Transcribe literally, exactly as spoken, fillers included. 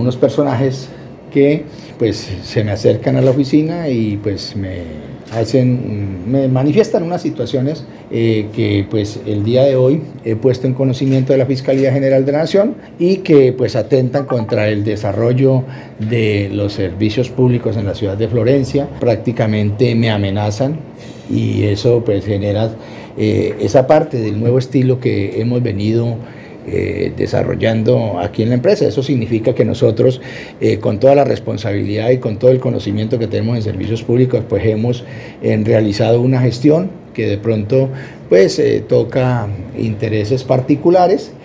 unos personajes que pues se me acercan a la oficina y pues me hacen, me manifiestan unas situaciones eh, que pues el día de hoy he puesto en conocimiento de la Fiscalía General de la Nación y que pues atentan contra el desarrollo de los servicios públicos en la ciudad de Florencia. Prácticamente me amenazan y eso pues genera eh, esa parte del nuevo estilo que hemos venido Eh, desarrollando aquí en la empresa. Eso significa que nosotros eh, con toda la responsabilidad y con todo el conocimiento que tenemos en servicios públicos pues hemos eh, realizado una gestión que de pronto pues eh, toca intereses particulares